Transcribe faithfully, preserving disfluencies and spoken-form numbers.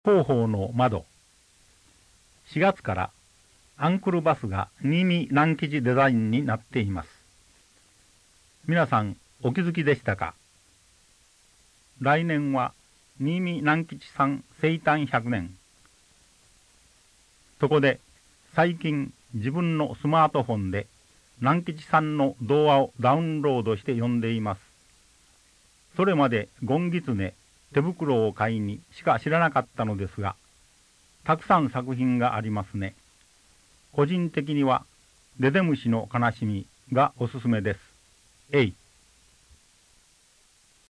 広報の窓。しがつからアンクルバスが新見南吉デザインになっています。皆さんお気づきでしたか？来年は新見南吉さん生誕ひゃくねん。そこで最近自分のスマートフォンで南吉さんの童話をダウンロードして読んでいます。それまでゴンギツネ、手袋を買いにしか知らなかったのですが、たくさん作品がありますね。個人的にはデデムシの悲しみがおすすめです。えい。